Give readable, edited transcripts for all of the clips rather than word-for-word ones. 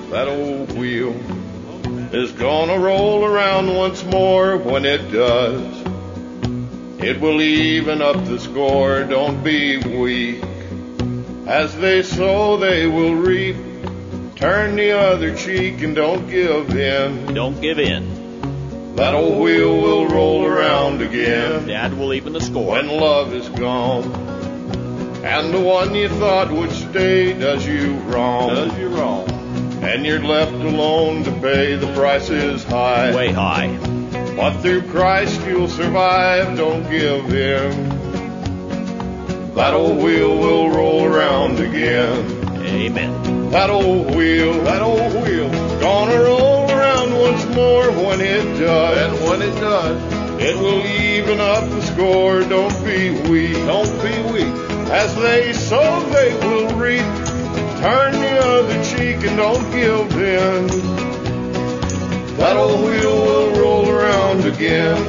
That old wheel is gonna roll around once more. When it does, it will even up the score. Don't be weak. As they sow, they will reap. Turn the other cheek and don't give in. Don't give in. That old wheel will roll around again. Dad will even the score. When love is gone, and the one you thought would stay does you wrong. And you're left alone to pay. The price is high. Way high. But through Christ you'll survive. Don't give in. That old wheel will roll around again. Amen. That old wheel, gonna roll around once more. When it does, And when it does, it will even up the score. Don't be weak. As they sow, they will reap. Turn the other cheek and don't give in. That old wheel will roll around again.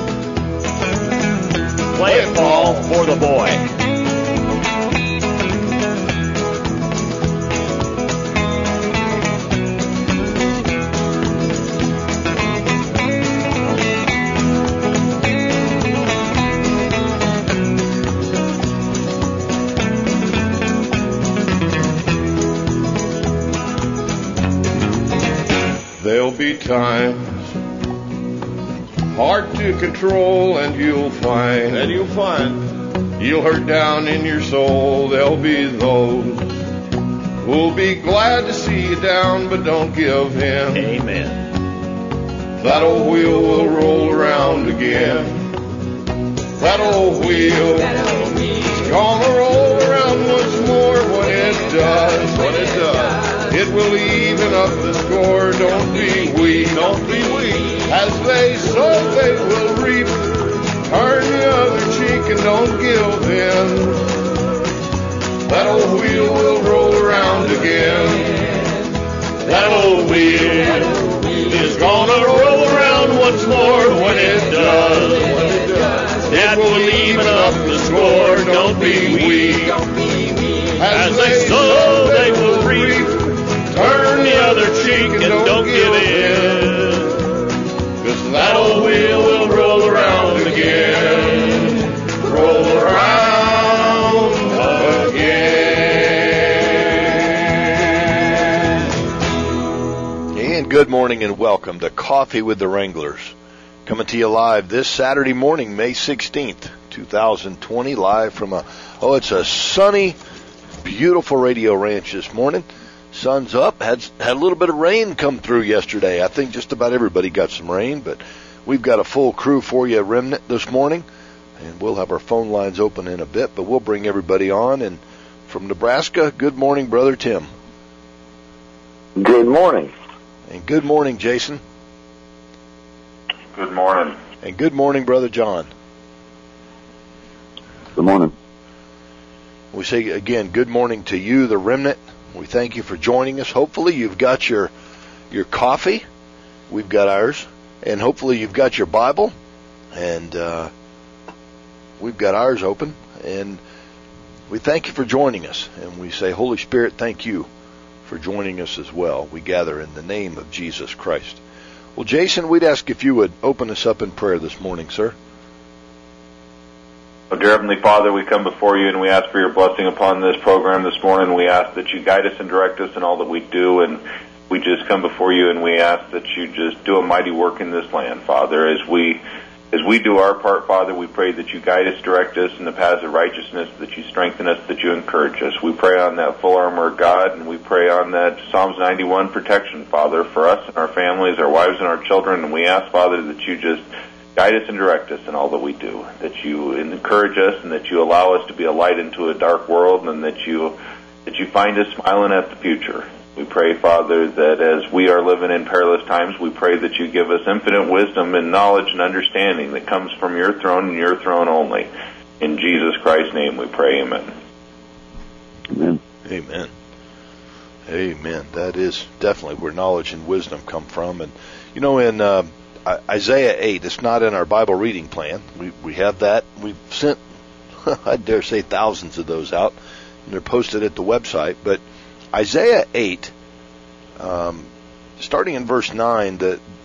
Play it, Paul, for the boy. There'll be times hard to control, and you'll find you'll hurt down in your soul. There'll be those who'll be glad to see you down, but don't give in. Amen. That old wheel will roll around again. That old wheel is gonna roll around once more. When it does, it will even up the score. Don't be weak. As they sow, they will reap. Turn the other cheek and don't give in. That old wheel will roll around again. That old wheel is gonna roll around once more. When it does, it will even up the score. Don't be weak. As they sow, they will reap. Turn the other cheek and don't give in. 'Cause that old wheel will roll around again. Roll around again. And good morning and welcome to Coffee with the Wranglers. Coming to you live this Saturday morning, May 16th, 2020, live from it's a sunny, beautiful Radio Ranch this morning. Sun's up. Had a little bit of rain come through yesterday. I think just about everybody got some rain, but we've got a full crew for you, Remnant, this morning, and we'll have our phone lines open in a bit, but we'll bring everybody on. And from Nebraska, good morning, Brother Tim. Good morning. And good morning, Jason. Good morning. And good morning, Brother John. Good morning. We say again, good morning to you, the Remnant. We thank you for joining us. Hopefully you've got your coffee. We've got ours. And hopefully you've got your Bible. And we've got ours open. And we thank you for joining us. And we say, Holy Spirit, thank you for joining us as well. We gather in the name of Jesus Christ. Well, Jason, we'd ask if you would open us up in prayer this morning, sir. Oh, dear Heavenly Father, we come before you and we ask for your blessing upon this program this morning. We ask that you guide us and direct us in all that we do, and we just come before you and we ask that you just do a mighty work in this land, Father. As we do our part, Father, we pray that you guide us, direct us in the paths of righteousness, that you strengthen us, that you encourage us. We pray on that full armor of God, and we pray on that Psalms 91 protection, Father, for us and our families, our wives and our children, and we ask, Father, that you just guide us and direct us in all that we do, that you encourage us and that you allow us to be a light into a dark world, and that you find us smiling at the future. We pray, Father, that as we are living in perilous times, we pray that you give us infinite wisdom and knowledge and understanding that comes from your throne and your throne only. In Jesus Christ's name we pray, amen. Amen. Amen. Amen. That is definitely where knowledge and wisdom come from. And, you know, in Isaiah 8, it's not in our Bible reading plan. We have that. We've sent, I dare say, thousands of those out, and they're posted at the website. But Isaiah 8 Starting in verse 9,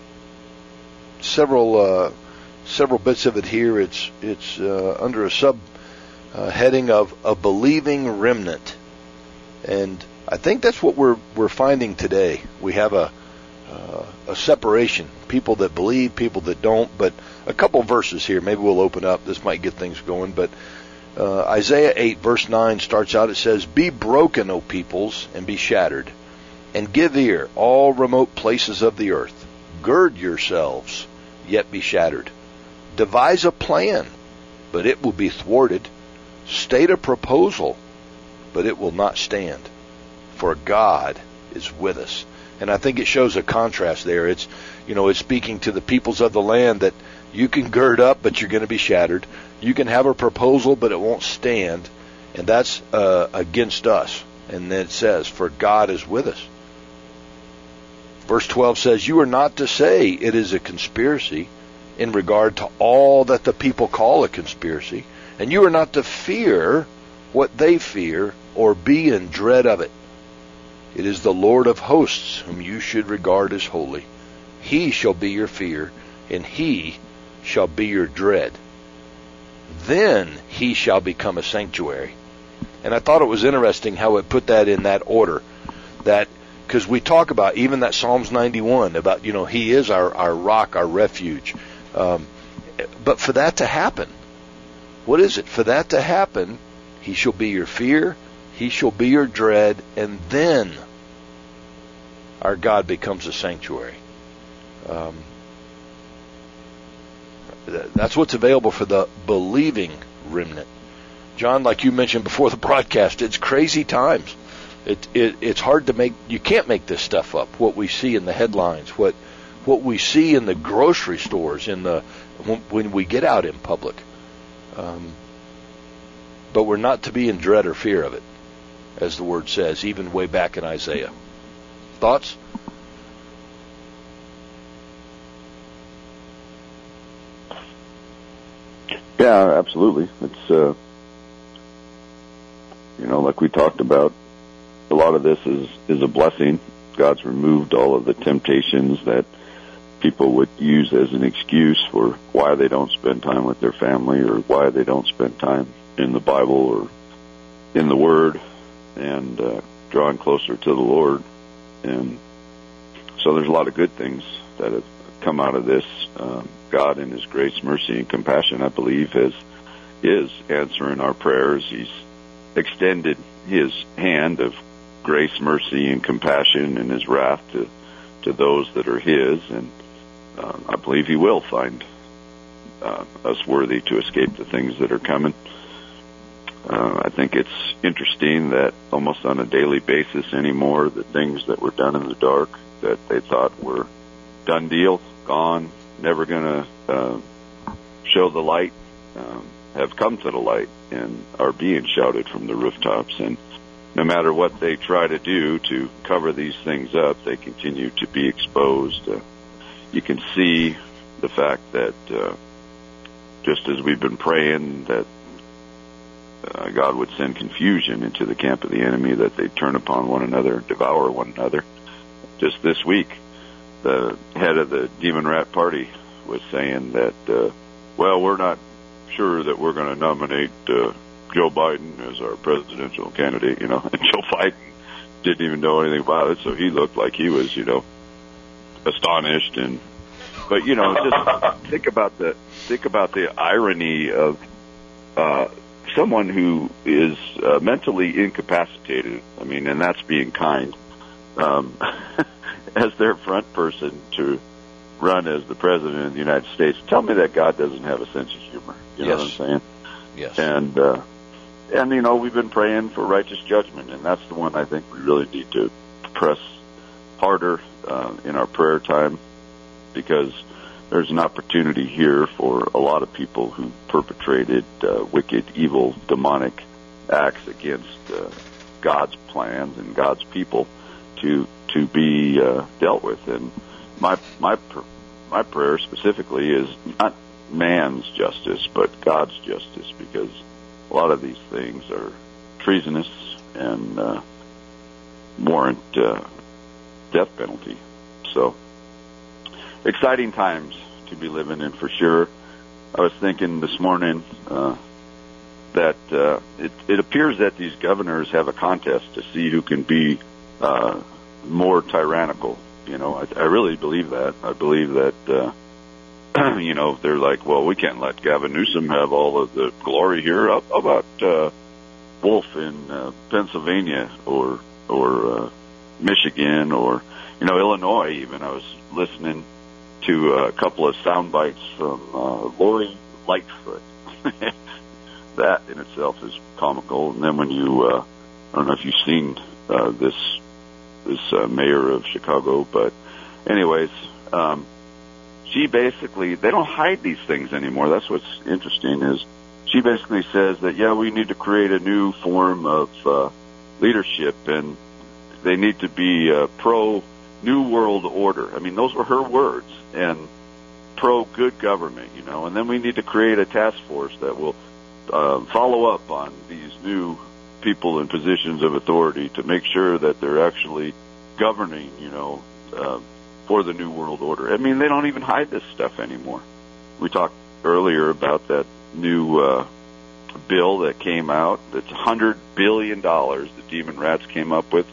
several bits of it here. It's under a sub heading of a believing remnant, and I think that's what we're finding today. We have a separation: people that believe, people that don't. But a couple verses here, maybe we'll open up. This might get things going. But Isaiah 8 verse 9 starts out. It says, "Be broken, O peoples, and be shattered, and give ear, all remote places of the earth. Gird yourselves, yet be shattered. Devise a plan, but it will be thwarted. State a proposal, but it will not stand. For God is with us." And I think it shows a contrast there. It's speaking to the peoples of the land that you can gird up, but you're going to be shattered. You can have a proposal, but it won't stand. And that's against us. And then it says, for God is with us. Verse 12 says, "You are not to say it is a conspiracy in regard to all that the people call a conspiracy. And you are not to fear what they fear or be in dread of it. It is the Lord of hosts whom you should regard as holy. He shall be your fear, and he shall be your dread. Then he shall become a sanctuary." And I thought it was interesting how it put that in that order. That, because we talk about even that Psalms 91, about, he is our rock, our refuge. But for that to happen, what is it? For that to happen, he shall be your fear, he shall be your dread, and then our God becomes a sanctuary. That's what's available for the believing remnant. John, like you mentioned before the broadcast, it's crazy times. It's hard to make. You can't make this stuff up. What we see in the headlines, what we see in the grocery stores, when we get out in public. But we're not to be in dread or fear of it, as the word says, even way back in Isaiah. Thoughts? Yeah, absolutely. It's, like we talked about, a lot of this is a blessing. God's removed all of the temptations that people would use as an excuse for why they don't spend time with their family, or why they don't spend time in the Bible or in the Word, and drawing closer to the Lord. And so there's a lot of good things that have come out of this. God, in His grace, mercy, and compassion, I believe, is answering our prayers. He's extended His hand of grace, mercy, and compassion, and His wrath to those that are His. And I believe He will find us worthy to escape the things that are coming. I think it's interesting that almost on a daily basis anymore, the things that were done in the dark that they thought were done deal, gone, never going to show the light, have come to the light and are being shouted from the rooftops. And no matter what they try to do to cover these things up, they continue to be exposed. You can see the fact that just as we've been praying that God would send confusion into the camp of the enemy, that they turn upon one another, devour one another. Just this week, the head of the Demon Rat Party was saying that, we're not sure that we're going to nominate Joe Biden as our presidential candidate, and Joe Biden didn't even know anything about it, so he looked like he was, astonished. But just think about the irony of someone who is mentally incapacitated. I mean, and that's being kind, as their front person to run as the president of the United States. Tell me that God doesn't have a sense of humor. You know what I'm saying? Yes. And we've been praying for righteous judgment, and that's the one I think we really need to press harder in our prayer time, because there's an opportunity here for a lot of people who perpetrated wicked, evil, demonic acts against God's plans and God's people to be dealt with. And my prayer specifically is not man's justice, but God's justice, because a lot of these things are treasonous and warrant death penalty. So, exciting times to be living in for sure. I was thinking this morning that it appears that these governors have a contest to see who can be more tyrannical. You know, I really believe that. I believe that, you know, they're like, well, we can't let Gavin Newsom have all of the glory here. How about Wolf in Pennsylvania or Michigan or, you know, Illinois even. I was listening to a couple of sound bites from Lori Lightfoot. That in itself is comical. And then when you, I don't know if you've seen this mayor of Chicago, but anyways, she basically, they don't hide these things anymore. That's what's interesting is she basically says that, yeah, we need to create a new form of leadership, and they need to be pro-New World Order. I mean, those were her words, and pro-good government, you know. And then we need to create a task force that will follow up on these new people in positions of authority to make sure that they're actually governing, you know, for the New World Order. I mean, they don't even hide this stuff anymore. We talked earlier about that new bill that came out. That's $100 billion the Demon Rats came up with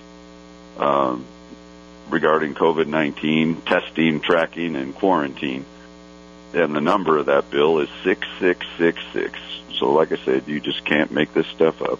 regarding COVID-19 testing, tracking, and quarantine. And the number of that bill is 6666. So like I said, you just can't make this stuff up.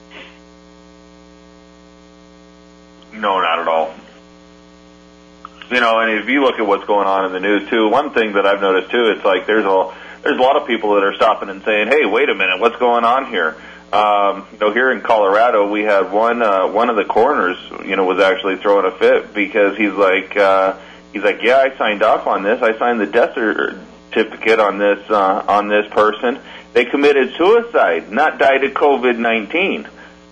No, not at all. You know, and if you look at what's going on in the news too, one thing that I've noticed too, it's like there's a lot of people that are stopping and saying, "Hey, wait a minute, what's going on here?" You know, here in Colorado, we had one of the coroners, you know, was actually throwing a fit because he's like, yeah, I signed off on this. I signed the death certificate on this person. They committed suicide, not died of COVID-19.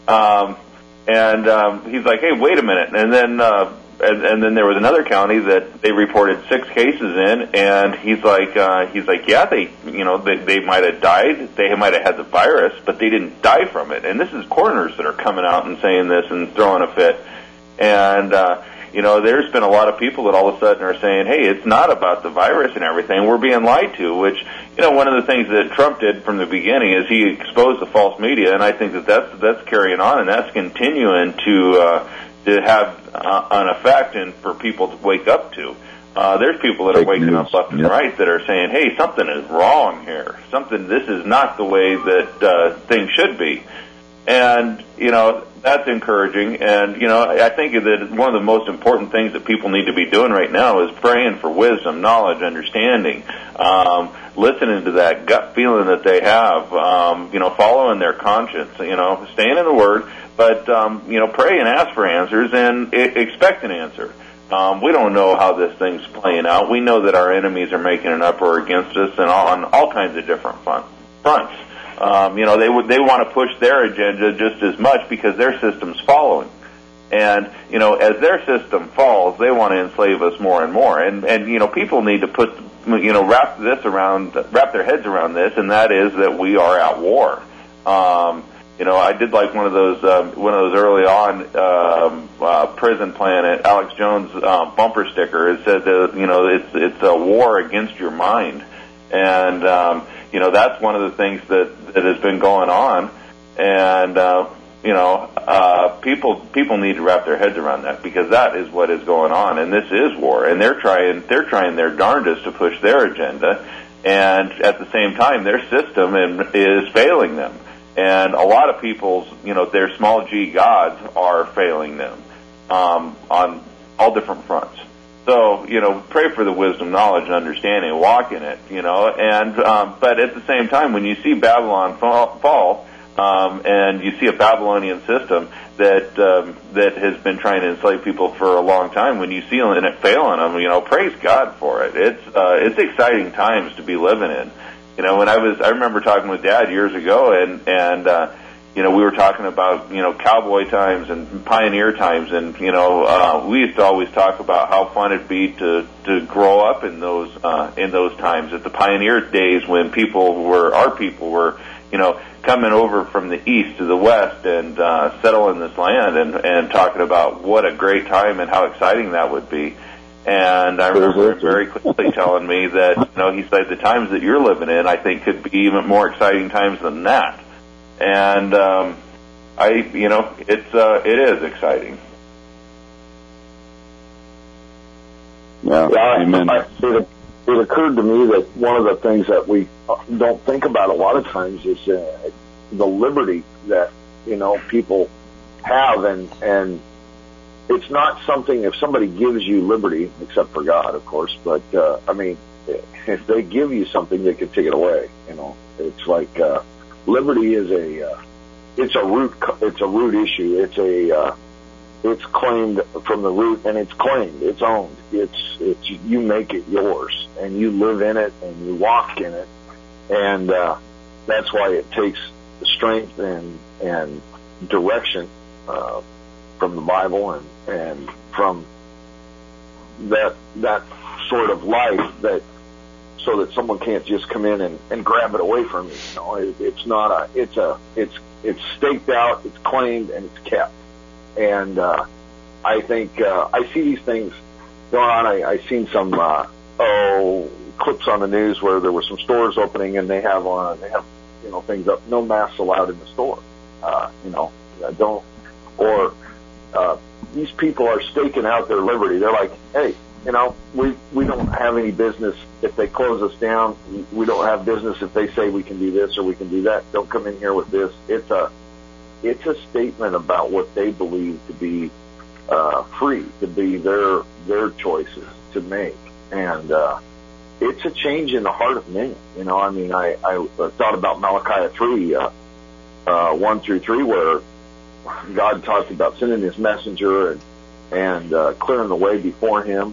And he's like, hey, wait a minute. And then and then there was another county that they reported 6 cases in, and he's like, yeah, they might have died, they might have had the virus, but they didn't die from it. And this is coroners that are coming out and saying this and throwing a fit. And you know, there's been a lot of people that all of a sudden are saying, hey, it's not about the virus and everything. We're being lied to, which, you know, one of the things that Trump did from the beginning is he exposed the false media, and I think that's carrying on, and that's continuing to have an effect and for people to wake up to. There's people that are waking up left and right that are saying, hey, something is wrong here. This is not the way that things should be. And, you know, that's encouraging. And, you know, I think that one of the most important things that people need to be doing right now is praying for wisdom, knowledge, understanding, listening to that gut feeling that they have, you know, following their conscience, you know, staying in the Word, but, you know, pray and ask for answers and expect an answer. We don't know how this thing's playing out. We know that our enemies are making an uproar against us and on all kinds of different fronts. You know, they want to push their agenda just as much because their system's following. And, you know, as their system falls, they want to enslave us more and more. And you know, people need to wrap their heads around this, and that is that we are at war. You know, I did like one of those early on Prison Planet, Alex Jones bumper sticker. It said that, you know, it's a war against your mind. And you know, that's one of the things that has been going on, and you know, people need to wrap their heads around that because that is what is going on, and this is war, and they're trying their darndest to push their agenda, and at the same time, their system is failing them, and a lot of people's, you know, their small g gods are failing them on all different fronts. So, you know, pray for the wisdom, knowledge, and understanding, walk in it, you know, and, but at the same time, when you see Babylon fall, and you see a Babylonian system that has been trying to enslave people for a long time, when you see it failing them, you know, praise God for it. It's exciting times to be living in. You know, I remember talking with Dad years ago, and you know, we were talking about, you know, cowboy times and pioneer times, and, you know, we used to always talk about how fun it'd be to grow up in those times, at the pioneer days when our people were, you know, coming over from the east to the west and settle in this land and talking about what a great time and how exciting that would be. And I remember him very clearly telling me that, he said the times that you're living in, I think, could be even more exciting times than that. And it is exciting. Yeah, amen. It occurred to me that one of the things that we don't think about a lot of times is the liberty that people have, and it's not something. If somebody gives you liberty, except for God, of course, but if they give you something, they can take it away. It's like liberty is it's a root issue. It's claimed from the root, and it's claimed, it's owned. It's you make it yours, and you live in it, and you walk in it, and that's why it takes strength and direction from the Bible and from that sort of life so that someone can't just come in and grab it away from you. It's staked out, it's claimed, and it's kept. And I think I see these things going on. I seen some clips on the news where there were some stores opening, and they have things up, no masks allowed in the store. These people are staking out their liberty. They're like, hey, we don't have any business if they close us down. We don't have business if they say we can do this or we can do that. Don't come in here with this. It's a statement about what they believe to be free, to be their choices to make, and it's a change in the heart of man. I thought about Malachi 3, 1-3, where God talked about sending His messenger and clearing the way before Him.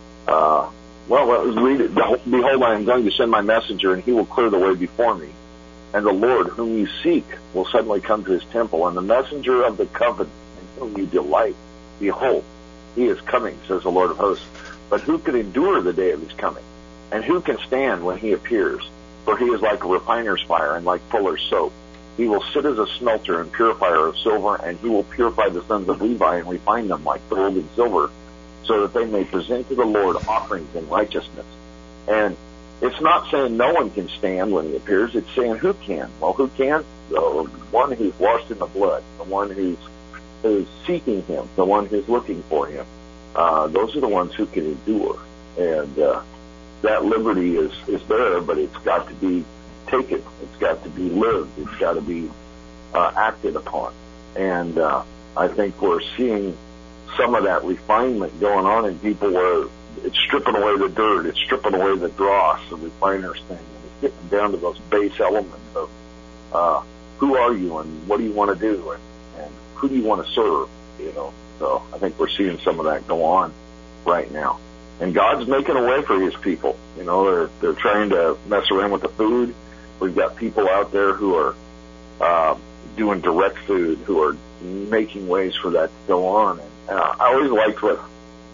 Let's read it. Behold, I am going to send my messenger, and he will clear the way before me. And the Lord, whom you seek, will suddenly come to His temple, and the messenger of the covenant, in whom you delight, behold, He is coming, says the Lord of hosts. But who can endure the day of His coming? And who can stand when He appears? For He is like a refiner's fire and like fuller's soap. He will sit as a smelter and purifier of silver, and He will purify the sons of Levi and refine them like gold and silver, so that they may present to the Lord offerings in righteousness. And it's not saying no one can stand when He appears. It's saying who can. Well, who can? The one who's washed in the blood, the one who's seeking Him, the one who's looking for Him. Those are the ones who can endure. And that liberty is there, but it's got to be taken. It's got to be lived. It's got to be acted upon. And I think we're seeing some of that refinement going on in people where it's stripping away the dirt, it's stripping away the dross, the refiner's thing, and it's getting down to those base elements of who are you and what do you want to do and who do you want to serve, So I think we're seeing some of that go on right now. And God's making a way for His people. They're trying to mess around with the food. We've got people out there who are doing direct food, who are making ways for that to go on. And I always liked what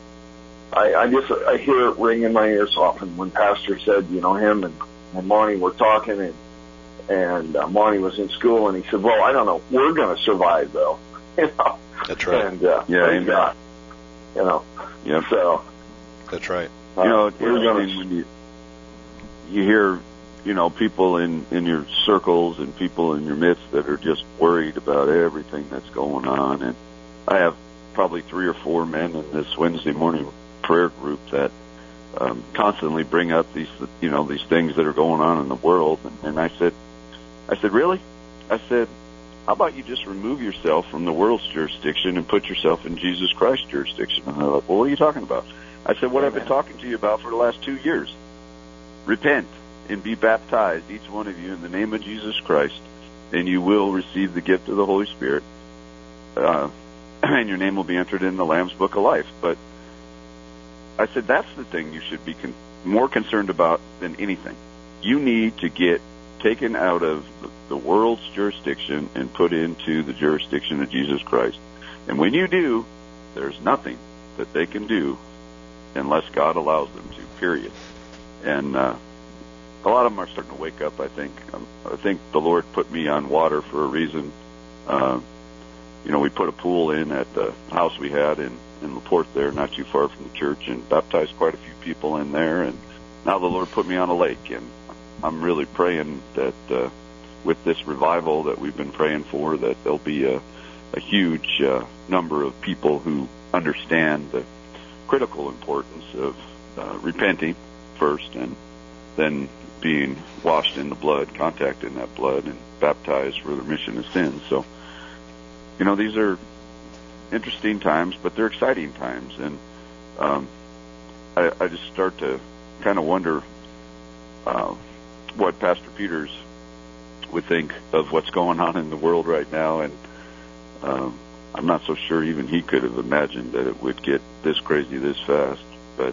I hear it ring in my ears often when Pastor said, him and Monty were talking, and Monty was in school, and he said, well, I don't know, we're going to survive though. That's right. And praise God. Yeah. So that's right. It's interesting when you hear, people in your circles and people in your midst that are just worried about everything that's going on. And I have probably 3 or 4 men in this Wednesday morning prayer group that constantly bring up these things that are going on in the world. And I said, really? I said, how about you just remove yourself from the world's jurisdiction and put yourself in Jesus Christ's jurisdiction? And they're like, well, what are you talking about? I said, what I've been talking to you about for the last 2 years. Repent and be baptized, each one of you, in the name of Jesus Christ, and you will receive the gift of the Holy Spirit. And your name will be entered in the Lamb's Book of Life. But I said, that's the thing you should be more concerned about than anything. You need to get taken out of the world's jurisdiction and put into the jurisdiction of Jesus Christ. And when you do, there's nothing that they can do unless God allows them to, period. And a lot of them are starting to wake up, I think. I think the Lord put me on water for a reason. We put a pool in at the house we had in LaPorte there, not too far from the church, and baptized quite a few people in there. And now the Lord put me on a lake, and I'm really praying that with this revival that we've been praying for, that there'll be a huge number of people who understand the critical importance of repenting first, and then being washed in the blood, contacting that blood, and baptized for the remission of sins. So, these are interesting times, but they're exciting times. And I just start to kind of wonder what Pastor Peters would think of what's going on in the world right now. And I'm not so sure even he could have imagined that it would get this crazy this fast. But,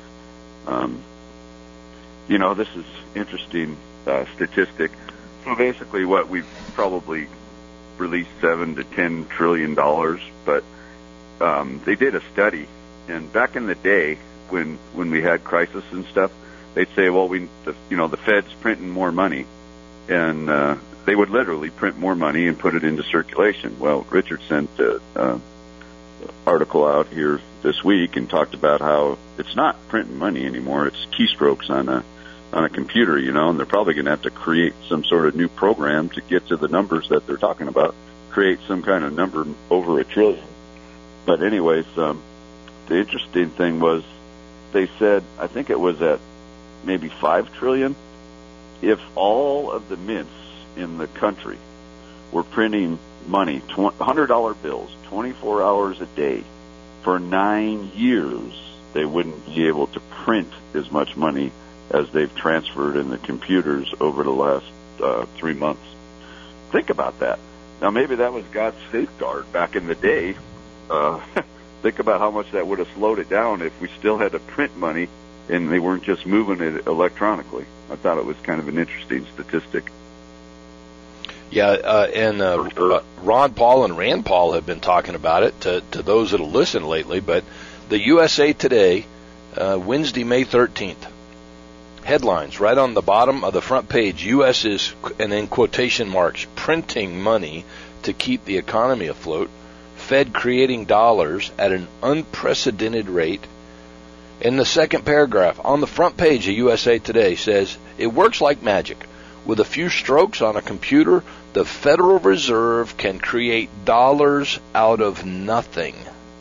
this is interesting statistic. So basically what we've probably released $7 to $10 trillion, but they did a study, and back in the day when we had crisis and stuff, they'd say, well, the Fed's printing more money, and they would literally print more money and put it into circulation. Well, Richard sent an article out here this week and talked about how it's not printing money anymore; it's keystrokes on a computer, and they're probably going to have to create some sort of new program to get to the numbers that they're talking about, create some kind of number over $1 trillion. But anyways, the interesting thing was they said, I think it was at maybe $5 trillion, if all of the mints in the country were printing money, $100 bills, 24 hours a day, for 9 years, they wouldn't be able to print as much money as they've transferred in the computers over the last 3 months. Think about that. Now, maybe that was God's safeguard back in the day. Think about how much that would have slowed it down if we still had to print money and they weren't just moving it electronically. I thought it was kind of an interesting statistic. Yeah, and Ron Paul and Rand Paul have been talking about it to those that will listen lately, but the USA Today, Wednesday, May 13th, headlines right on the bottom of the front page, U.S. is, and in quotation marks, printing money to keep the economy afloat, Fed creating dollars at an unprecedented rate. In the second paragraph, on the front page of USA Today says, it works like magic. With a few strokes on a computer, the Federal Reserve can create dollars out of nothing.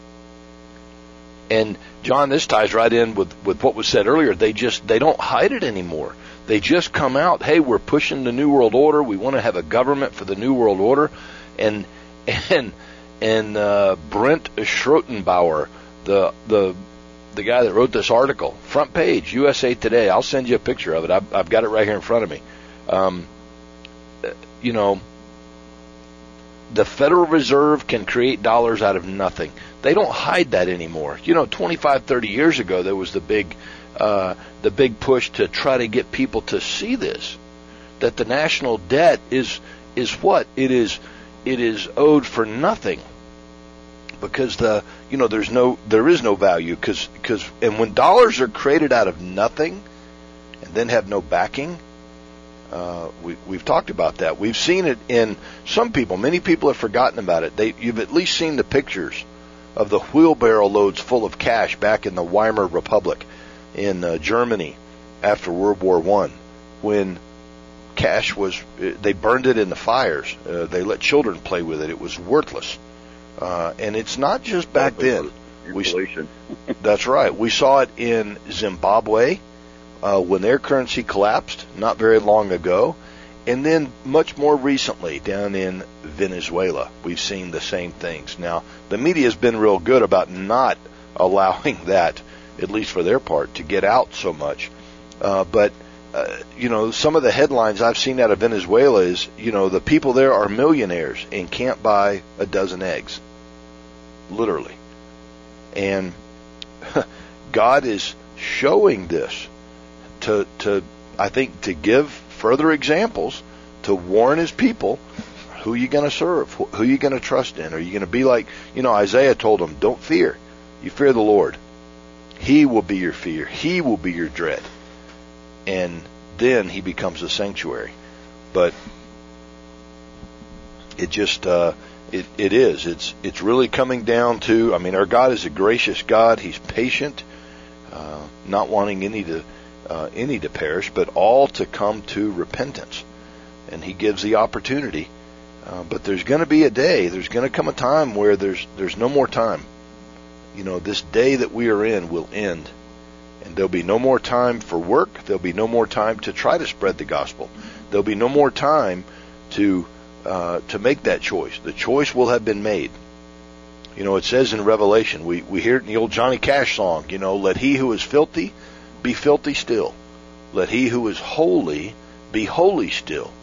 And John, this ties right in with what was said earlier. They don't hide it anymore. They just come out, hey, we're pushing the New World Order. We want to have a government for the New World Order. And Brent Schrotenbauer, the guy that wrote this article, front page, USA Today. I'll send you a picture of it. I've got it right here in front of me. The Federal Reserve can create dollars out of nothing. They don't hide that anymore. 25, 30 years ago, there was the big push to try to get people to see this, that the national debt is what? It is owed for nothing, because there is no value, and when dollars are created out of nothing and then have no backing, we've talked about that. We've seen it in some people. Many people have forgotten about it. You've at least seen the pictures of the wheelbarrow loads full of cash back in the Weimar Republic in Germany after World War I, when cash they burned it in the fires. They let children play with it. It was worthless. And it's not just back then. That's right. We saw it in Zimbabwe when their currency collapsed not very long ago. And then much more recently down in Venezuela, we've seen the same things. Now, the media has been real good about not allowing that, at least for their part, to get out so much. But some of the headlines I've seen out of Venezuela is, the people there are millionaires and can't buy a dozen eggs. Literally. And God is showing this to I think, to give further examples, to warn his people, who are you going to serve? Who are you going to trust in? Are you going to be like, Isaiah told them, don't fear. You fear the Lord. He will be your fear. He will be your dread. And then he becomes a sanctuary. But it just it's really coming down to, I mean, our God is a gracious God. He's patient, not wanting any to perish, but all to come to repentance. And he gives the opportunity. But there's going to be a day, there's going to come a time where there's no more time. You know, this day that we are in will end. And there'll be no more time for work. There'll be no more time to try to spread the gospel. There'll be no more time to make that choice. The choice will have been made. You know, it says in Revelation, we hear it in the old Johnny Cash song, you know, let he who is filthy be filthy still. Let he who is holy be holy still.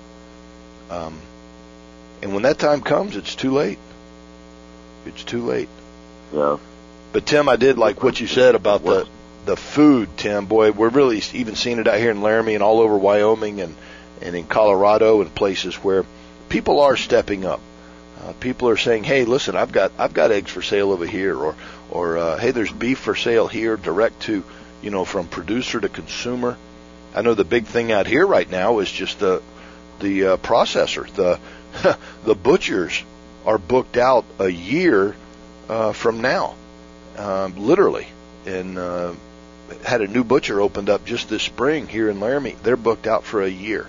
And when that time comes, it's too late. It's too late. Yeah. But Tim, I did like what you said about the food, Tim. Boy, we're really even seeing it out here in Laramie and all over Wyoming and in Colorado and places where people are stepping up. People are saying, "Hey, listen, I've got eggs for sale over here," or "Hey, there's beef for sale here, direct to, you know, from producer to consumer." I know the big thing out here right now is just the processor. The butchers are booked out a year from now, literally, and had a new butcher opened up just this spring here in Laramie. They're booked out for a year,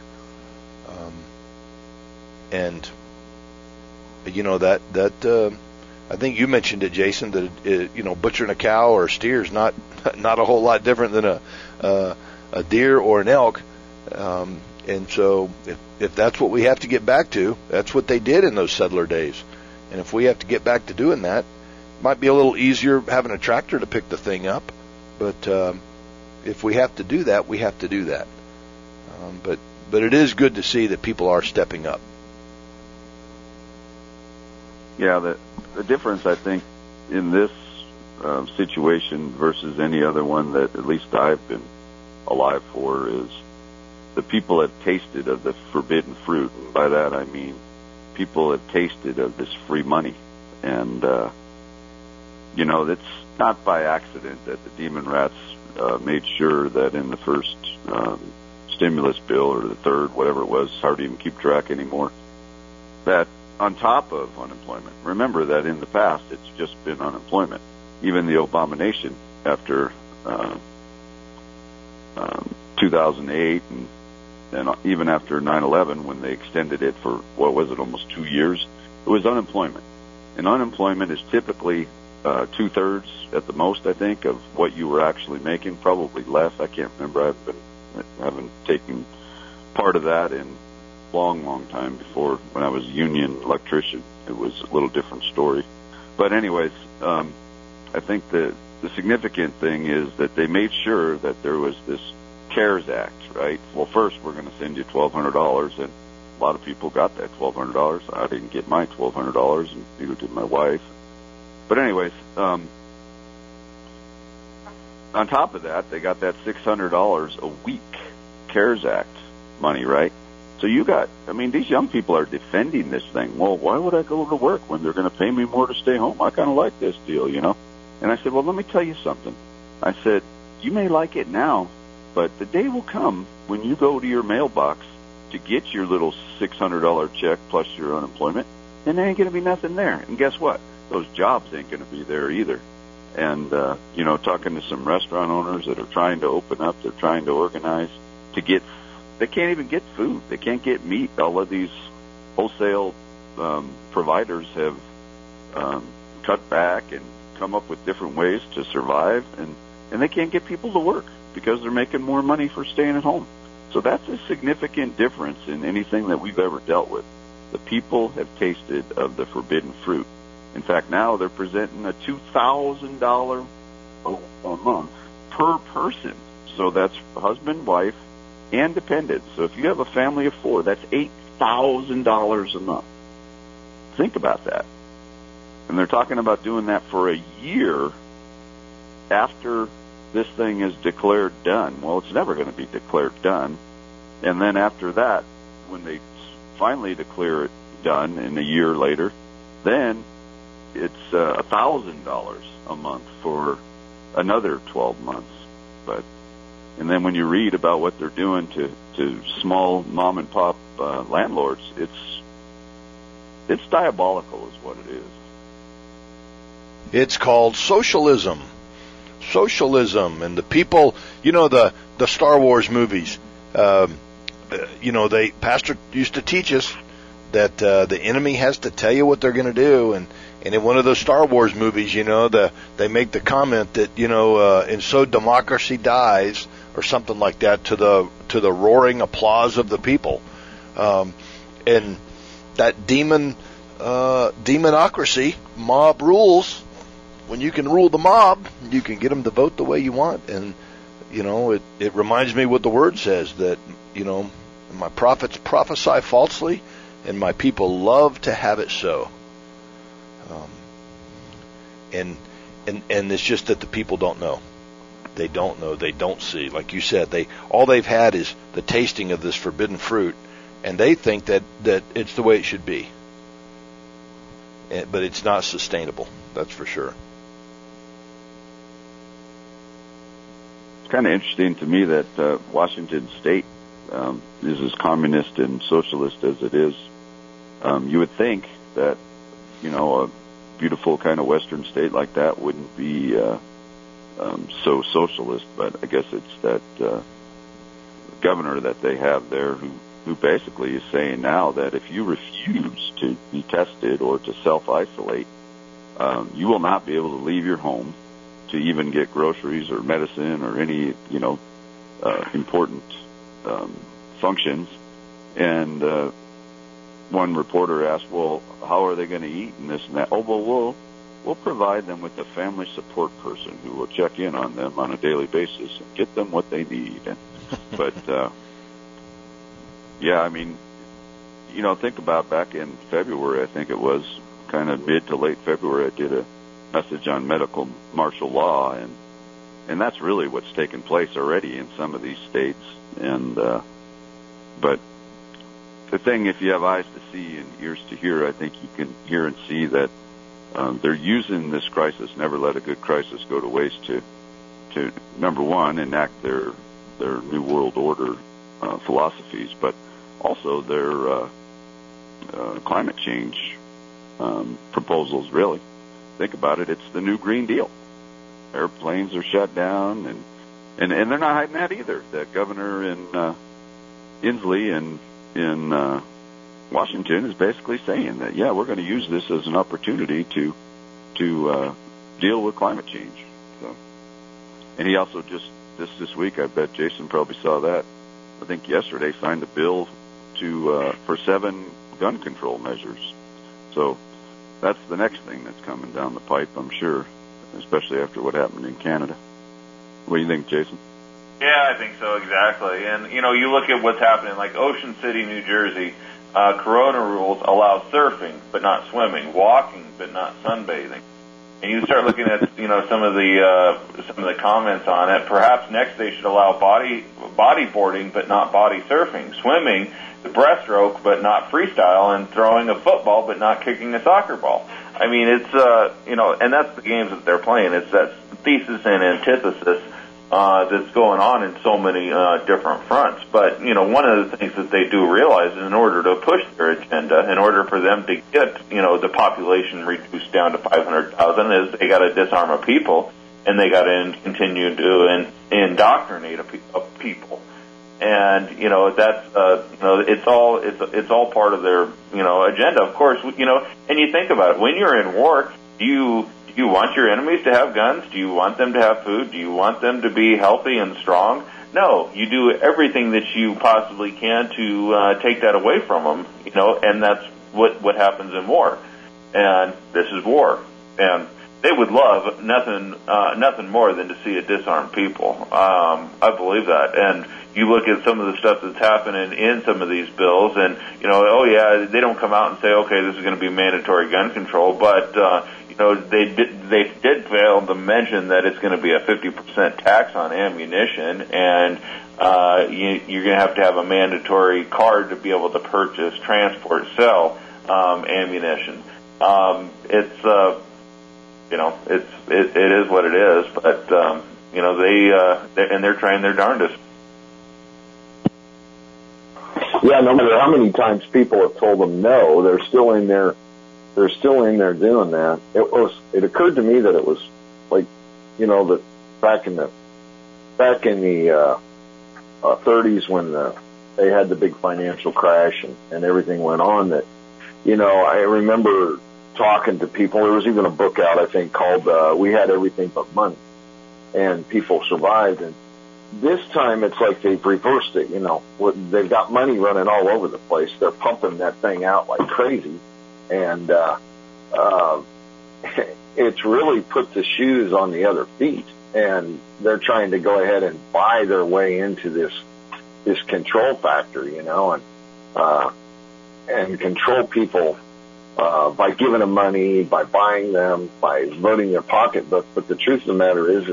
and you know that I think you mentioned it, Jason, that you know, butchering a cow or a steer is not a whole lot different than a deer or an elk. And so if that's what we have to get back to, that's what they did in those settler days. And if we have to get back to doing that, it might be a little easier having a tractor to pick the thing up. But if we have to do that, we have to do that. But it is good to see that people are stepping up. Yeah, the difference, I think, in this situation versus any other one that at least I've been alive for is the people have tasted of the forbidden fruit. And by that I mean people have tasted of this free money. And, you know, it's not by accident that the demon rats made sure that in the first stimulus bill or the third, whatever it was, hard to even keep track anymore, that on top of unemployment, remember that in the past it's just been unemployment. Even the abomination after 2008 and even after 9/11, when they extended it for, what was it, almost 2 years, it was unemployment. And unemployment is typically 2/3 at the most, I think, of what you were actually making, probably less. I can't remember. I haven't taken part of that in a long time before. When I was a union electrician, it was a little different story. But anyways, I think the significant thing is that they made sure that there was this CARES Act, right? Well, first we're going to send you $1,200, and a lot of people got that $1,200. I didn't get my $1,200, and neither did my wife. But anyways, on top of that, they got that $600 a week CARES Act money, right? So these young people are defending this thing. Well, why would I go to work when they're going to pay me more to stay home? I kind of like this deal, you know? And I said, well, let me tell you something. I said, you may like it now, but the day will come when you go to your mailbox to get your little $600 check plus your unemployment, and there ain't going to be nothing there. And guess what? Those jobs ain't going to be there either. And, you know, talking to some restaurant owners that are trying to open up, they're trying to organize to get, they can't even get food. They can't get meat. All of these wholesale providers have cut back and come up with different ways to survive, and they can't get people to work because they're making more money for staying at home. So that's a significant difference in anything that we've ever dealt with. The people have tasted of the forbidden fruit. In fact, now they're presenting a $2,000 a month per person. So that's husband, wife, and dependents. So if you have a family of 4, that's $8,000 a month. Think about that. And they're talking about doing that for a year after this thing is declared done. Well, it's never going to be declared done. And then after that, when they finally declare it done in a year later, then it's $1,000 a month for another 12 months. But And then when you read about what they're doing to small mom and pop landlords, it's diabolical is what it is. It's called socialism. Socialism. And the people, the Star Wars movies, Pastor used to teach us that the enemy has to tell you what they're going to do. And in one of those Star Wars movies, they make the comment that, and so democracy dies, or something like that, to the roaring applause of the people. And that demonocracy, mob rules. When you can rule the mob, you can get them to vote the way you want. And, it reminds me what the Word says, that, my prophets prophesy falsely, and my people love to have it so. And it's just that the people don't know. They don't know. They don't see. Like you said, all they've had is the tasting of this forbidden fruit, and they think that it's the way it should be. But it's not sustainable. That's for sure. It's kind of interesting to me that Washington State is as communist and socialist as it is. You would think that, a beautiful kind of Western state like that wouldn't be so socialist, but I guess it's that governor that they have there who basically is saying now that if you refuse to be tested or to self-isolate, you will not be able to leave your home to even get groceries or medicine or any, important functions. And one reporter asked, well, how are they going to eat and this and that? Oh, well, we'll provide them with a family support person who will check in on them on a daily basis and get them what they need. But, think about back in February, I think it was kind of mid to late February, I did a message on medical martial law, and that's really what's taken place already in some of these states. And but the thing, if you have eyes to see and ears to hear, I think you can hear and see that they're using this crisis, never let a good crisis go to waste, to number one, enact their New World Order philosophies, but also their climate change proposals, really. Think about it, it's the new Green Deal. Airplanes are shut down, and they're not hiding that either. That governor in Inslee in Washington is basically saying that, we're going to use this as an opportunity to deal with climate change. So, and he also just this week, I bet Jason probably saw that, I think yesterday, signed a bill for 7 gun control measures. So that's the next thing that's coming down the pipe, I'm sure, especially after what happened in Canada. What do you think, Jason? Yeah, I think so, exactly. And, you look at what's happening, like Ocean City, New Jersey, Corona rules allow surfing, but not swimming, walking, but not sunbathing. And you start looking at, some of the comments on it. Perhaps next they should allow bodyboarding, but not body surfing, swimming, the breaststroke, but not freestyle, and throwing a football, but not kicking a soccer ball. I mean, it's and that's the games that they're playing. It's that thesis and antithesis that's going on in so many different fronts. But, one of the things that they do realize is in order to push their agenda, in order for them to get, the population reduced down to 500,000, is they got to disarm a people, and they got to continue to indoctrinate a people. And, that's, it's all part of their, agenda. Of course, and you think about it, when you're in war, do you want your enemies to have guns? Do you want them to have food? Do you want them to be healthy and strong? No, you do everything that you possibly can to take that away from them, and that's what happens in war. And this is war. And they would love nothing more than to see a disarmed people. I believe that. And you look at some of the stuff that's happening in some of these bills, and they don't come out and say, okay, this is going to be mandatory gun control, but they did fail to mention that it's going to be a 50% tax on ammunition, and you're going to have a mandatory card to be able to purchase, transport, sell ammunition. It is what it is, but they're trying their darndest. Yeah, no matter how many times people have told them no, they're still in there. They're still in there doing that. It occurred to me that it was like, that back in the 30s when they had the big financial crash and everything went on. That, I remember talking to people. There was even a book out, I think, called "We Had Everything But Money," and people survived. And this time it's like they've reversed it. They've got money running all over the place. They're pumping that thing out like crazy, and it's really put the shoes on the other feet. And they're trying to go ahead and buy their way into this control factor, and control people by giving them money, by buying them, by loading their pocketbook. But the truth of the matter is,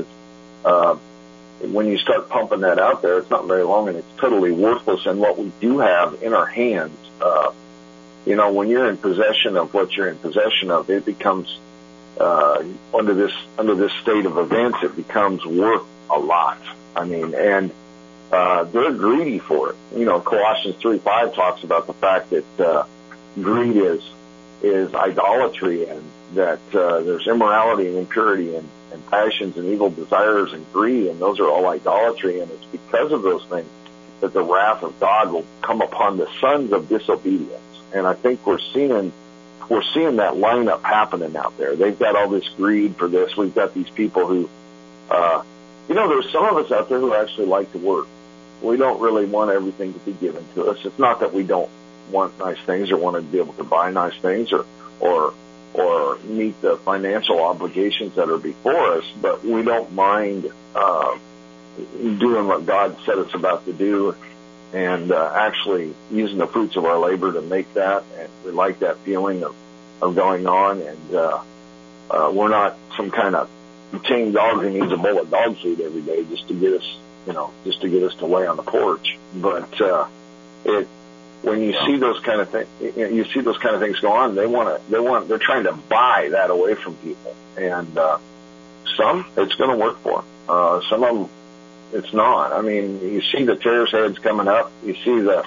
when you start pumping that out there, it's not very long, and it's totally worthless. And what we do have in our hands, when you're in possession of what you're in possession of, it becomes under this state of events, it becomes worth a lot. I mean, and they're greedy for it. Colossians 3:5 talks about the fact that greed is idolatry, and that there's immorality and impurity and passions and evil desires and greed, and those are all idolatry. And it's because of those things that the wrath of God will come upon the sons of disobedience. And I think we're seeing that lineup happening out there. They've got all this greed for this. We've got these people who, there's some of us out there who actually like to work. We don't really want everything to be given to us. It's not that we don't want nice things or want to be able to buy nice things or meet the financial obligations that are before us, but we don't mind doing what God said it's about to do, and actually using the fruits of our labor to make that. And we like that feeling of going on, and we're not some kind of tame dog who needs a bowl of dog food every day just to get us to lay on the porch. But when you see those kind of things, go on, they're trying to buy that away from people, and some it's going to work for them. Some of them it's not. I mean, you see the terrorist heads coming up. You see the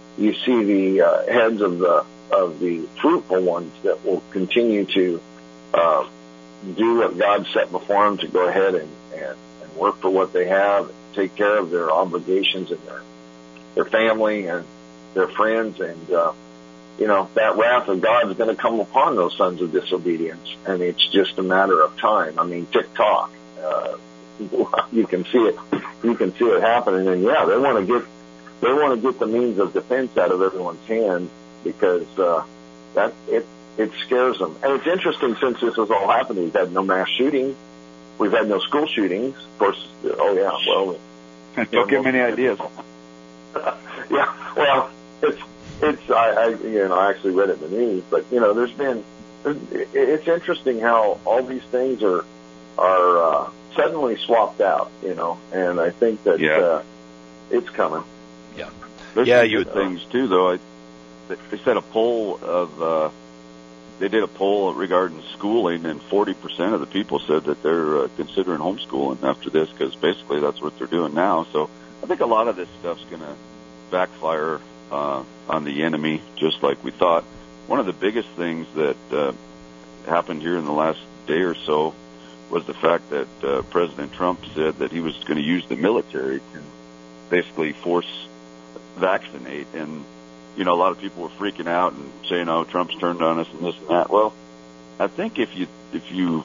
heads of the fruitful ones that will continue to do what God set before them, to go ahead and work for what they have, take care of their obligations and their family and their friends, and that wrath of God is going to come upon those sons of disobedience, and it's just a matter of time. I mean, TikTok, you can see it happening, and they want to get the means of defense out of everyone's hands, because it scares them. And it's interesting, since this has all happened, we've had no mass shootings, we've had no school shootings. Of course, don't give me any ideas. Yeah, well, I actually read it in the news, but it's interesting how all these things are suddenly swapped out, and I think that it's coming. Yeah. There's good things too, though. They did a poll regarding schooling, and 40% of the people said that they're considering homeschooling after this, because basically that's what they're doing now. So I think a lot of this stuff's going to backfire on the enemy, just like we thought. One of the biggest things that happened here in the last day or so was the fact that President Trump said that he was going to use the military to basically force vaccinate. And, a lot of people were freaking out and saying, "Oh, Trump's turned on us," and this and that. Well, I think if you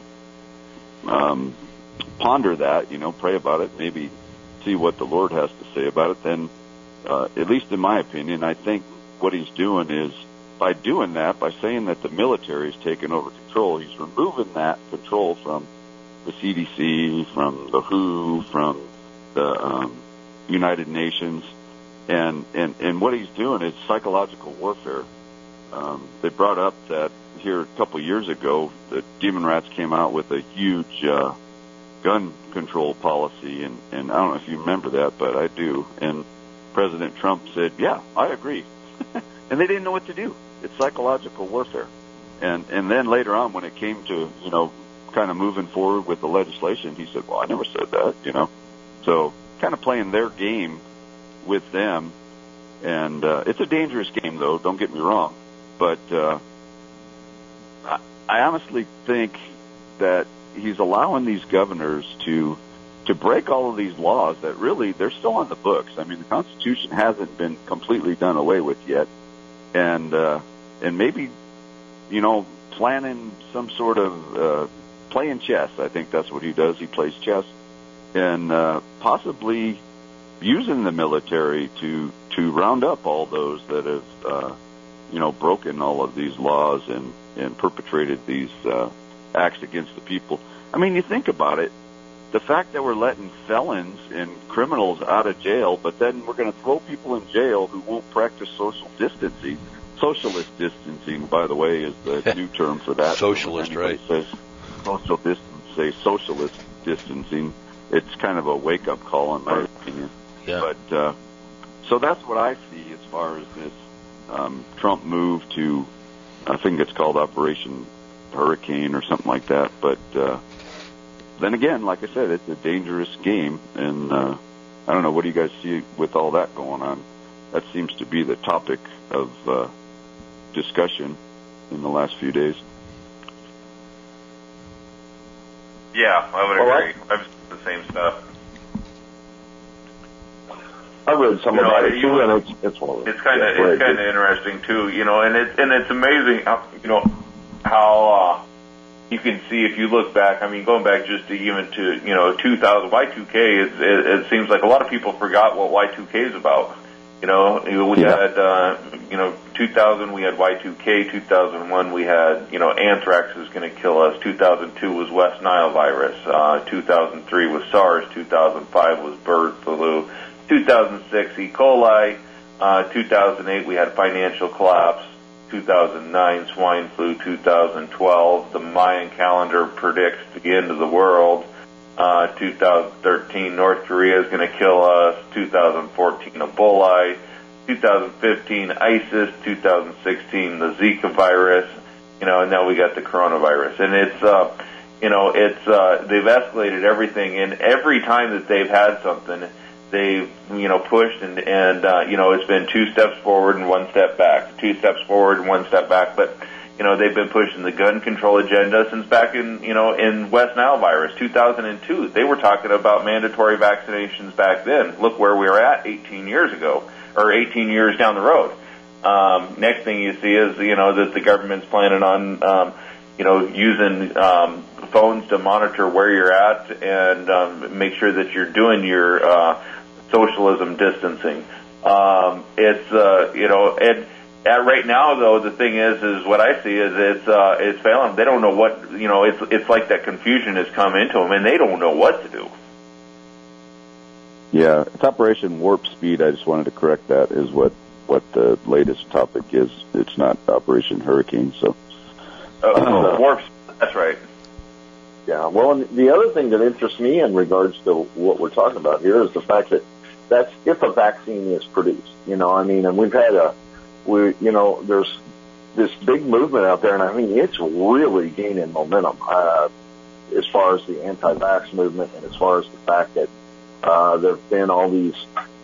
ponder that, pray about it, maybe see what the Lord has to say about it, then at least in my opinion, I think what he's doing is, by doing that, by saying that the military is taking over control, he's removing that control from the CDC, from the WHO, from the United Nations, and what he's doing is psychological warfare. They brought up that here a couple of years ago, the Demon Rats came out with a huge gun control policy, and I don't know if you remember that, but I do. And President Trump said, "Yeah, I agree," and they didn't know what to do. It's psychological warfare. And then later on, when it came to kind of moving forward with the legislation, he said, well, I never said that, you know. So kind of playing their game with them. And it's a dangerous game, though, don't get me wrong. But I honestly think that he's allowing these governors to break all of these laws that really, they're still on the books. I mean, the Constitution hasn't been completely done away with yet. And maybe, you know, planning some sort of playing chess. I think that's what he does. He plays chess. And possibly using the military to round up all those that have, you know, broken all of these laws and perpetrated these acts against the people. I mean, you think about it. The fact that we're letting felons and criminals out of jail, but then we're going to throw people in jail who won't practice social distancing. Socialist distancing, by the way, is the new term for that. Socialist, right? Says social distance, say socialist distancing. It's kind of a wake-up call, in my opinion. Yeah. But so that's what I see as far as this Trump move to, I think it's called Operation Hurricane or something like that. But then again, like I said, it's a dangerous game, and I don't know. What do you guys see with all that going on? That seems to be the topic of discussion in the last few days. Yeah, I would agree. I've seen the same stuff. I read some about it too, and it's one of those. It's kind of interesting too, you know, and it's amazing, you know, how you can see if you look back. I mean, going back just to even to, you know, 2000 Y2K. It seems like a lot of people forgot what Y2K is about. You know, we had, you know, 2000 we had Y2K, 2001 we had, you know, anthrax is going to kill us, 2002 was West Nile virus, 2003 was SARS, 2005 was bird flu, 2006 E. coli, 2008 we had financial collapse, 2009 swine flu, 2012 the Mayan calendar predicts the end of the world. 2013, North Korea is going to kill us. 2014, Ebola. 2015, ISIS. 2016, the Zika virus. You know, and now we got the coronavirus. And it's, you know, it's they've escalated everything. And every time that they've had something, they've, you know, pushed and you know, it's been 2 steps forward and 1 step back. 2 steps forward and 1 step back. But you know, they've been pushing the gun control agenda since back in, you know, in West Nile virus, 2002. They were talking about mandatory vaccinations back then. Look where we were at 18 years ago, or 18 years down the road. Next thing you see is, you know, that the government's planning on, you know, using phones to monitor where you're at and make sure that you're doing your socialism distancing. It's, you know, and right now, though, the thing is what I see is it's failing. They don't know what, you know, it's like that confusion has come into them, and they don't know what to do. Yeah, it's Operation Warp Speed. I just wanted to correct that, is what the latest topic is. It's not Operation Hurricane, so. Warp Speed, that's right. Yeah, well, and the other thing that interests me in regards to what we're talking about here is the fact that that's if a vaccine is produced, you know, I mean, and we've had you know, there's this big movement out there, and I mean, it's really gaining momentum as far as the anti-vax movement, and as far as the fact that there have been all these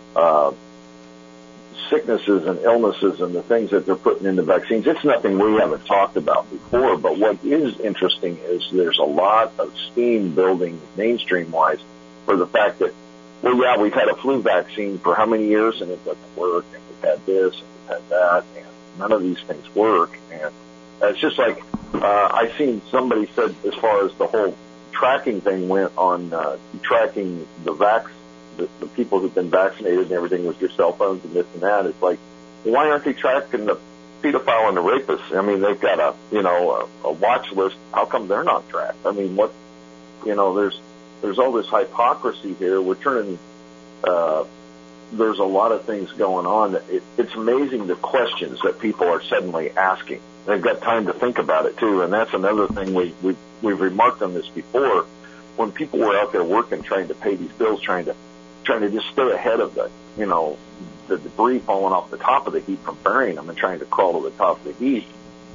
sicknesses and illnesses and the things that they're putting into vaccines. It's nothing we haven't talked about before, but what is interesting is there's a lot of steam building mainstream-wise for the fact that, well, yeah, we've had a flu vaccine for how many years, and it doesn't work, and we've had this, and we've had that, and none of these things work. And it's just like I seen somebody said as far as the whole tracking thing went on tracking the people who've been vaccinated and everything with your cell phones and this and that. It's like, why aren't they tracking the pedophile and the rapist? I mean, they've got a watch list. How come they're not tracked? I mean, what, you know, there's all this hypocrisy here. We're turning, there's a lot of things going on. It's amazing the questions that people are suddenly asking. They've got time to think about it too. And that's another thing we've remarked on this before. When people were out there working, trying to pay these bills, trying to just stay ahead of the debris falling off the top of the heap from burying them and trying to crawl to the top of the heap.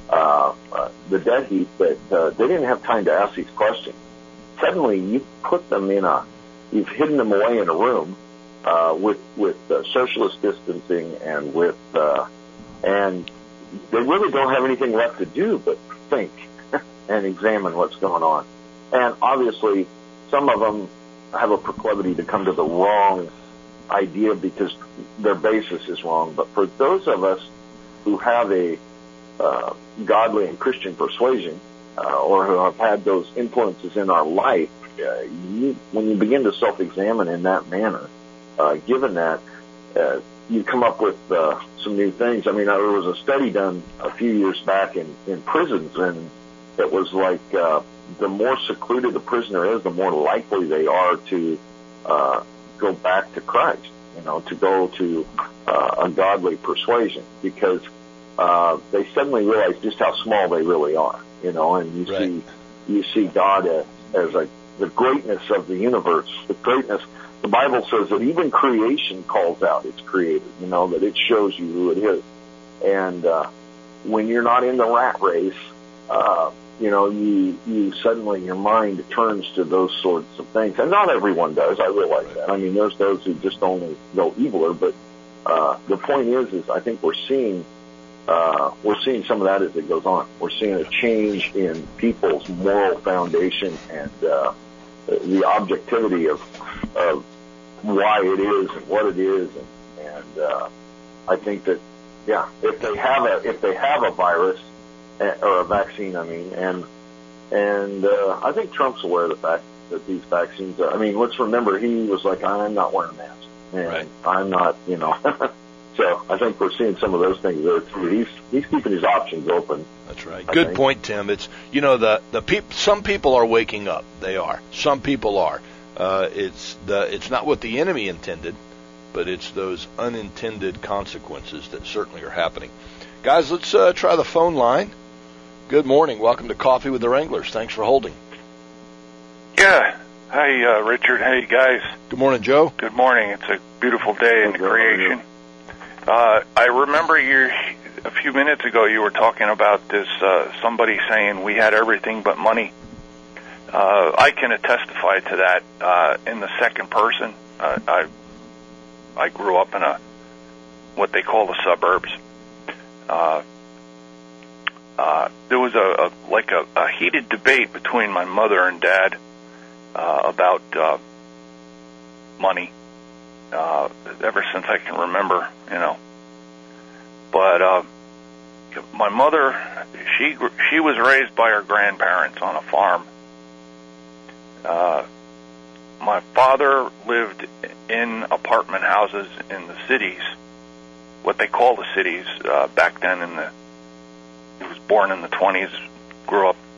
the dead heap that they didn't have time to ask these questions. Suddenly, you put them you've hidden them away in a room with socialist distancing and and they really don't have anything left to do but think and examine what's going on. And obviously, some of them have a proclivity to come to the wrong idea because their basis is wrong. But for those of us who have a godly and Christian persuasion, or who have had those influences in our life, when you begin to self-examine in that manner, given that, you come up with some new things. I mean, there was a study done a few years back in prisons, and it was like the more secluded the prisoner is, the more likely they are to go back to Christ, to go to a godly persuasion, because they suddenly realize just how small they really are, and you see God as the greatness of the universe, the greatness. The Bible says that even creation calls out its creator, that it shows you who it is. And when you're not in the rat race, you suddenly, your mind turns to those sorts of things. And not everyone does, I realize that. I mean, there's those who just only go eviler, but the point is I think we're seeing some of that as it goes on. We're seeing a change in people's moral foundation and the objectivity of why it is and what it is, and I think that if they have a virus or a vaccine, and I think Trump's aware of the fact that these vaccines are. I mean, let's remember he was like, I'm not wearing a mask, and right. I'm not, So I think we're seeing some of those things there too. He's keeping his options open. That's right. Good point, Tim. It's some people are waking up. They are. Some people are. It's not what the enemy intended, but it's those unintended consequences that certainly are happening. Guys, let's try the phone line. Good morning. Welcome to Coffee with the Wranglers. Thanks for holding. Yeah. Hi, Richard. Hey, guys. Good morning, Joe. Good morning. It's a beautiful day in the creation. I remember a few minutes ago you were talking about this, somebody saying we had everything but money. I can testify to that in the second person. I grew up in what they call the suburbs. There was a heated debate between my mother and dad about money. Ever since I can remember, But my mother, she was raised by her grandparents on a farm. My father lived in apartment houses in the cities, what they call the cities back then. He was born in the 20s, grew up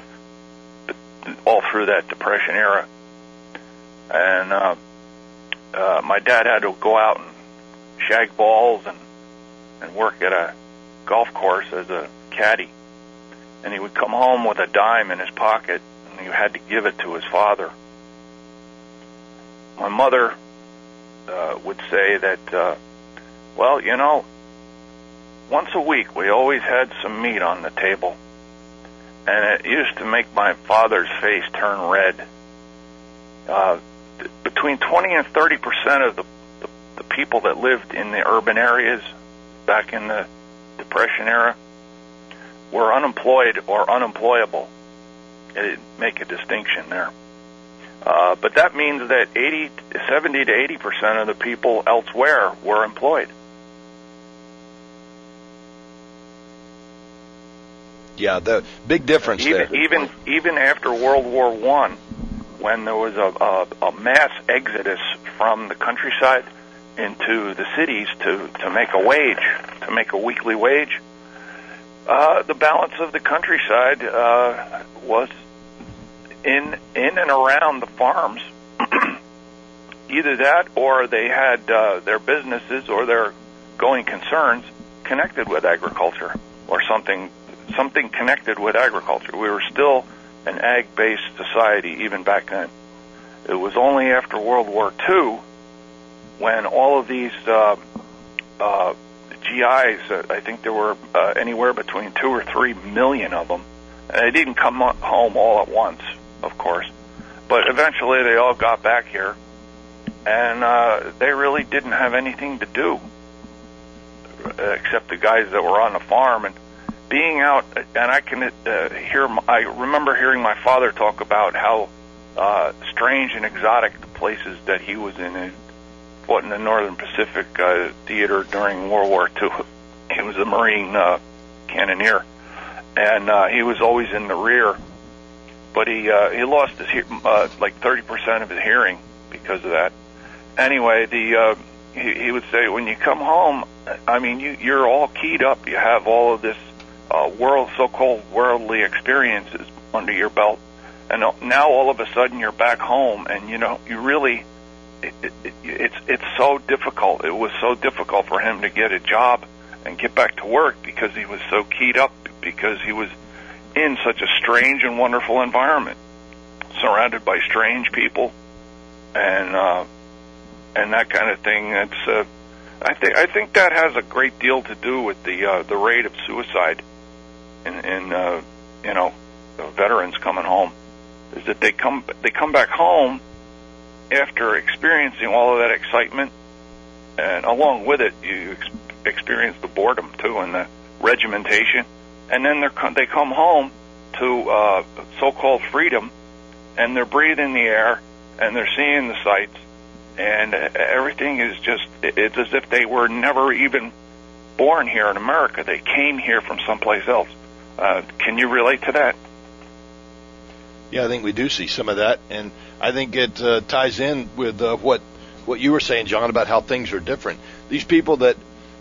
all through that Depression era, and my dad had to go out and shag balls and work at a golf course as a caddy. And he would come home with a dime in his pocket, and he had to give it to his father. My mother would say that, once a week we always had some meat on the table, and it used to make my father's face turn red. Between 20 and 30% of the people that lived in the urban areas back in the Depression era were unemployed or unemployable. It didn't make a distinction there. But that means that 70 to 80% of the people elsewhere were employed. Yeah, the big difference there. Even after World War I, when there was a mass exodus from the countryside into the cities to make a wage, to make a weekly wage, the balance of the countryside was in and around the farms. Either that, or they had their businesses or their going concerns connected with agriculture, or something connected with agriculture. We were still an ag-based society even back then. It was only after World War II when all of these GIs. I think there were anywhere between 2 or 3 million of them. And they didn't come home all at once, of course. But eventually they all got back here, and they really didn't have anything to do except the guys that were on the farm. And being out, and I can I remember hearing my father talk about how strange and exotic the places that he was in. He fought in the Northern Pacific Theater during World War II. He was a Marine cannoneer, and he was always in the rear. But he lost his like 30% of his hearing because of that. Anyway, he would say, when you come home, I mean, you're all keyed up. You have all of this so-called worldly experiences under your belt, and now all of a sudden you're back home, and you really, it's so difficult. It was so difficult for him to get a job and get back to work because he was so keyed up, because he was in such a strange and wonderful environment, surrounded by strange people, and that kind of thing. It's I think that has a great deal to do with the rate of suicide in veterans coming home. Is that they come back home after experiencing all of that excitement, and along with it, you experience the boredom too and the regimentation, and then they come home to so-called freedom, and they're breathing the air and they're seeing the sights, and everything is it's as if they were never even born here in America. They came here from someplace else. Can you relate to that? Yeah, I think we do see some of that, and I think it ties in with what you were saying, John, about how things are different. These people that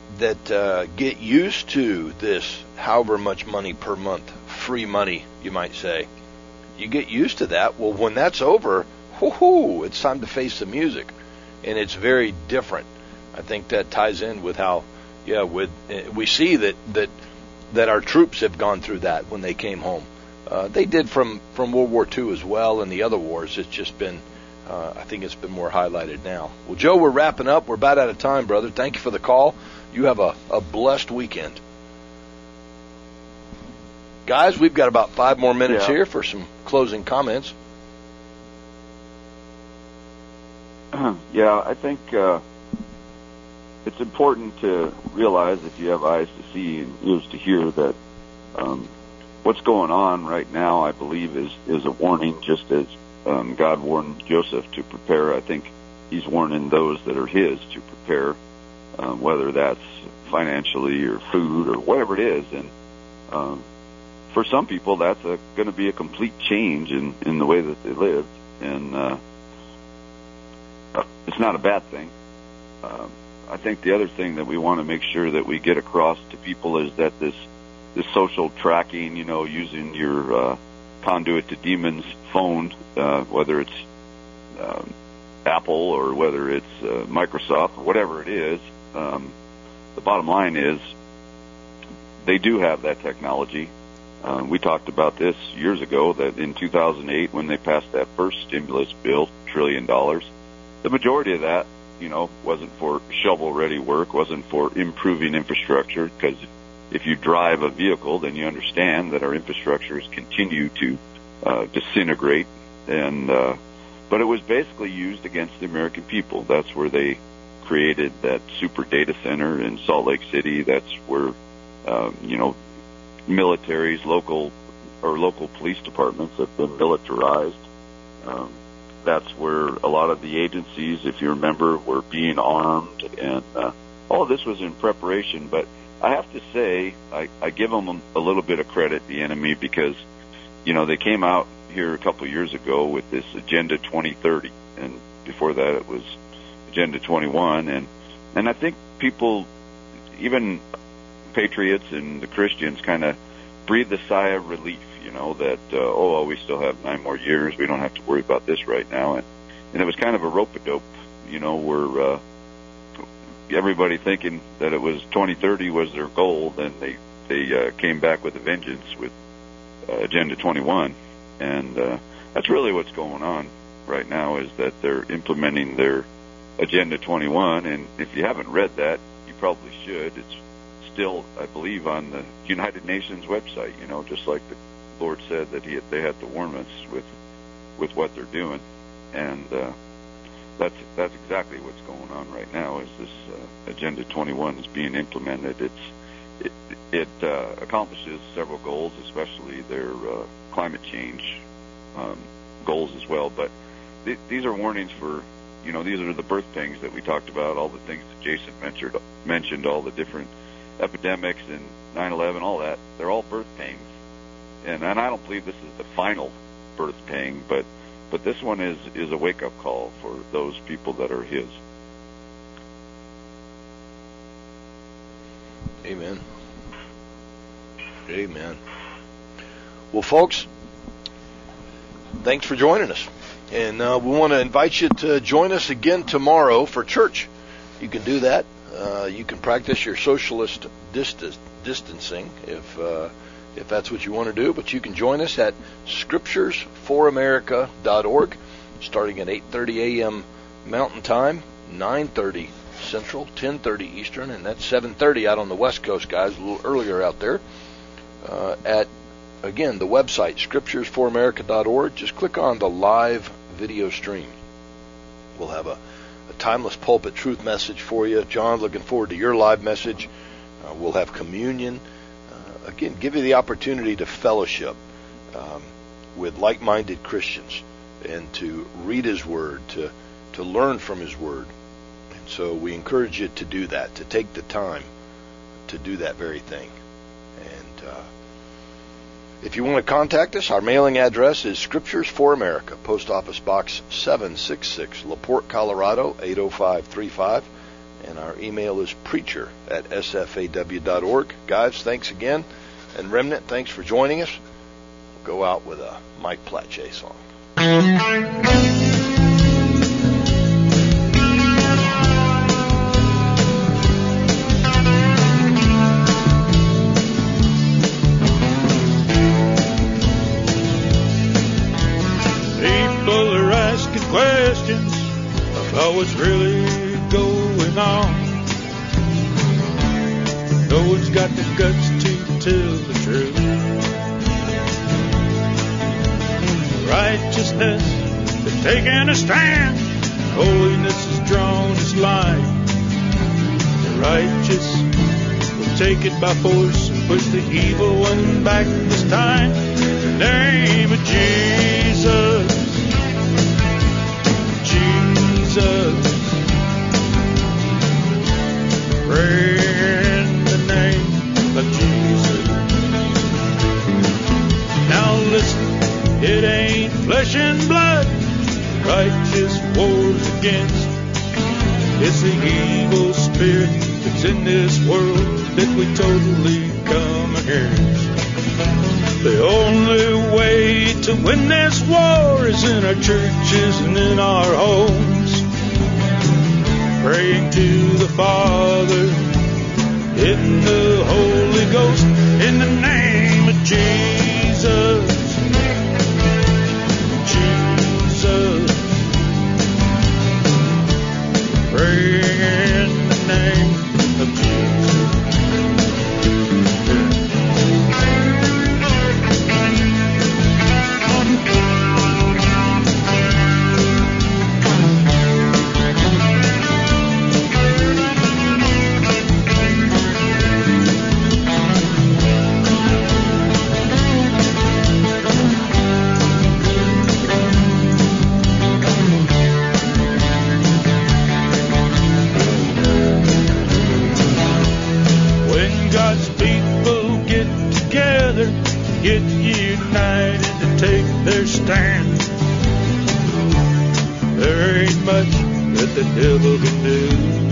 get used to this however much money per month, free money, you might say, you get used to that. Well, when that's over, it's time to face the music, and it's very different. I think that ties in with how, we see that our troops have gone through that when they came home. They did from World War II as well, and the other wars. It's just been, I think it's been more highlighted now. Well, Joe, we're wrapping up. We're about out of time, brother. Thank you for the call. You have a blessed weekend. Guys, we've got about 5 more minutes here for some closing comments. I think it's important to realize, if you have eyes to see and ears to hear, that what's going on right now, I believe, is a warning, just as God warned Joseph to prepare. I think he's warning those that are his to prepare, whether that's financially or food or whatever it is. And for some people, that's going to be a complete change in the way that they live. And it's not a bad thing. I think the other thing that we want to make sure that we get across to people is that this social tracking, using your conduit to demons phone, whether it's Apple or whether it's Microsoft or whatever it is, the bottom line is they do have that technology. We talked about this years ago, that in 2008, when they passed that first stimulus bill, $1 trillion, the majority of that, wasn't for shovel-ready work, wasn't for improving infrastructure, because if you drive a vehicle, then you understand that our infrastructures continue to disintegrate. But it was basically used against the American people. That's where they created that super data center in Salt Lake City. That's where, militaries, local police departments have been militarized. That's where a lot of the agencies, if you remember, were being armed, and all of this was in preparation. But I have to say, I give them a little bit of credit, the enemy, because, they came out here a couple of years ago with this Agenda 2030, and before that it was Agenda 21, and I think people, even patriots and the Christians, kind of breathed a sigh of relief, that, we still have 9 more years, we don't have to worry about this right now, and it was kind of a rope-a-dope, where everybody thinking that it was 2030 was their goal, then they came back with a vengeance with Agenda 21, and that's really what's going on right now, is that they're implementing their Agenda 21, and if you haven't read that, you probably should. It's still, I believe, on the United Nations website, just like the Lord said that they had to warn us with what they're doing. And that's exactly what's going on right now, is this Agenda 21 is being implemented. It accomplishes several goals, especially their climate change goals as well. But these are warnings for, these are the birth pangs that we talked about, all the things that Jason mentioned, all the different epidemics and 9/11, all that. They're all birth pangs. And I don't believe this is the final birth pang, but this one is a wake-up call for those people that are his. Amen. Amen. Well, folks, thanks for joining us. And we want to invite you to join us again tomorrow for church. You can do that. You can practice your socialist distancing if that's what you want to do. But you can join us at scripturesforamerica.org starting at 8:30 a.m. Mountain Time, 9:30 Central, 10:30 Eastern, and that's 7:30 out on the West Coast, guys, a little earlier out there. At, again, the website, scripturesforamerica.org. Just click on the live video stream. We'll have a timeless pulpit truth message for you. John, looking forward to your live message. We'll have communion. Again, give you the opportunity to fellowship with like-minded Christians and to read His Word, to learn from His Word. And so we encourage you to do that, to take the time to do that very thing. And if you want to contact us, our mailing address is Scriptures for America, Post Office Box 766, LaPorte, Colorado, 80535. And our email is preacher@sfaw.org. Guys, thanks again. And Remnant, thanks for joining us. We'll go out with a Mike Platche song. People are asking questions about what's really going on. No one's got the guts to tell the truth. Righteousness is taking a stand. Holiness is drawn its line. The righteous will take it by force and push the evil one back this time. In the name of Jesus. Jesus. Pray in the name of Jesus. Now listen, it ain't flesh and blood righteous wars against. It's the evil spirit that's in this world that we totally come against. The only way to win this war is in our churches and in our homes. Praying to the Father in the Holy Ghost in the name of Jesus. Jesus. Praying in the name of Jesus. Get united to take their stand. There ain't much that the devil can do.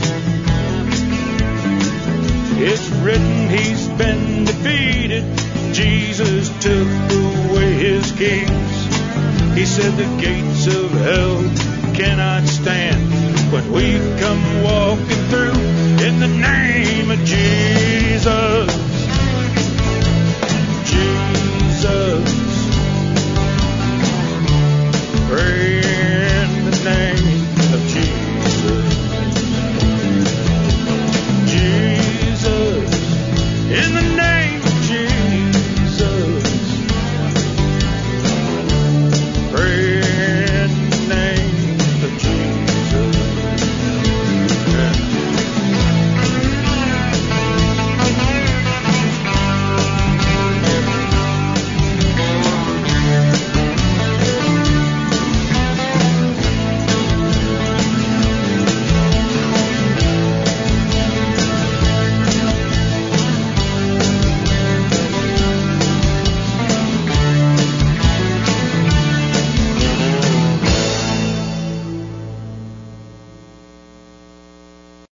It's written he's been defeated. Jesus took away his kings. He said the gates of hell cannot stand